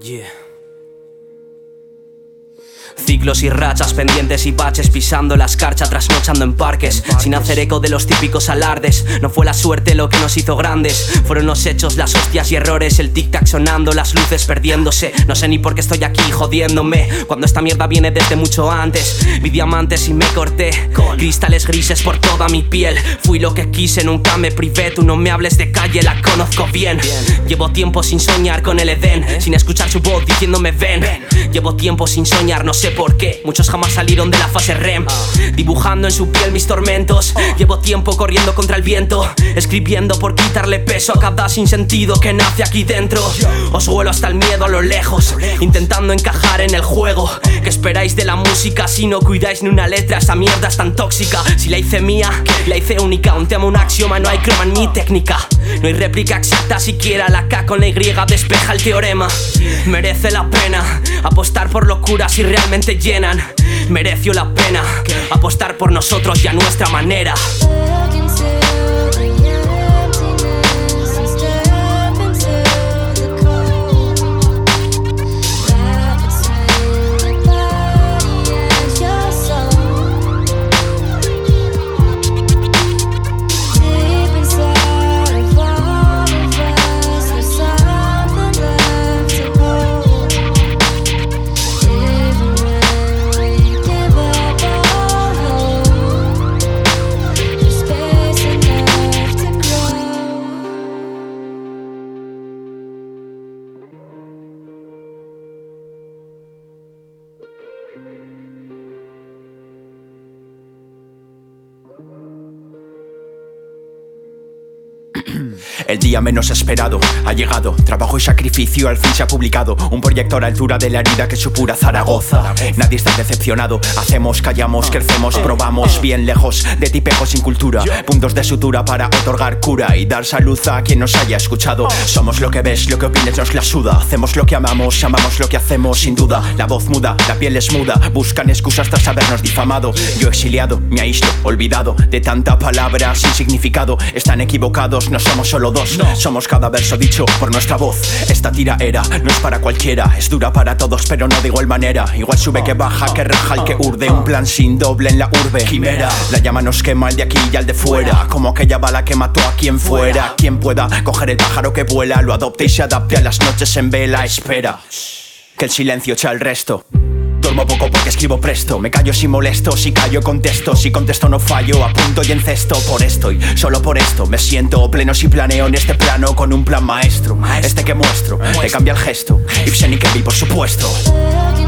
Yeah. Ciclos y rachas, pendientes y baches, pisando la escarcha, trasnochando en parques, sin hacer eco de los típicos alardes. No fue la suerte lo que nos hizo grandes, fueron los hechos, las hostias y errores. El tic-tac sonando, las luces perdiéndose. No sé ni por qué estoy aquí jodiéndome, cuando esta mierda viene desde mucho antes. Vi diamantes y me corté con cristales grises por toda mi piel. Fui lo que quise, nunca me privé. Tú no me hables de calle, la conozco bien. Llevo tiempo sin soñar con el Edén, sin escuchar su voz diciéndome ven. Llevo tiempo sin soñar, no sé por qué. Muchos jamás salieron de la fase REM, dibujando en su piel mis tormentos. Llevo tiempo corriendo contra el viento, escribiendo por quitarle peso a cada sinsentido que nace aquí dentro. Os vuelo hasta el miedo a lo lejos, intentando encajar en el juego. ¿Qué esperáis de la música si no cuidáis ni una letra? Esa mierda es tan tóxica. Si la hice mía, la hice única. Un tema, un axioma, no hay croma ni técnica. No hay réplica exacta, siquiera la K con la Y despeja el teorema. Merece la pena apostar por locuras si realmente llenan. Mereció la pena apostar por nosotros y a nuestra manera. El día menos esperado ha llegado. Trabajo y sacrificio al fin se ha publicado. Un proyector a altura de la herida que supura Zaragoza. Nadie está decepcionado. Hacemos, callamos, crecemos, probamos. Bien lejos de tipejos sin cultura. Puntos de sutura para otorgar cura y dar salud a quien nos haya escuchado. Somos lo que ves, lo que opines nos la suda. Hacemos lo que amamos, amamos lo que hacemos sin duda. La voz muda, la piel es muda. Buscan excusas tras habernos difamado. Yo exiliado, me aíslo, olvidado de tanta palabra sin significado. Están equivocados, no somos solo dos. Somos cada verso dicho por nuestra voz. Esta tiraera no es para cualquiera. Es dura para todos pero no de igual manera. Igual sube que baja, que raja el que urde. Un plan sin doble en la urbe. Quimera, la llama nos quema el de aquí y al de fuera. Como aquella bala que mató a quien fuera. Quien pueda coger el pájaro que vuela, lo adopte y se adapte a las noches en vela. Espera que el silencio echa el resto. Duermo poco porque escribo presto. Me callo si molesto, si callo contesto. Si contesto no fallo, apunto y encesto. Por esto y solo por esto me siento pleno si planeo en este plano con un plan maestro. Este que muestro, te cambia el gesto. Ibsen y Kevin por supuesto.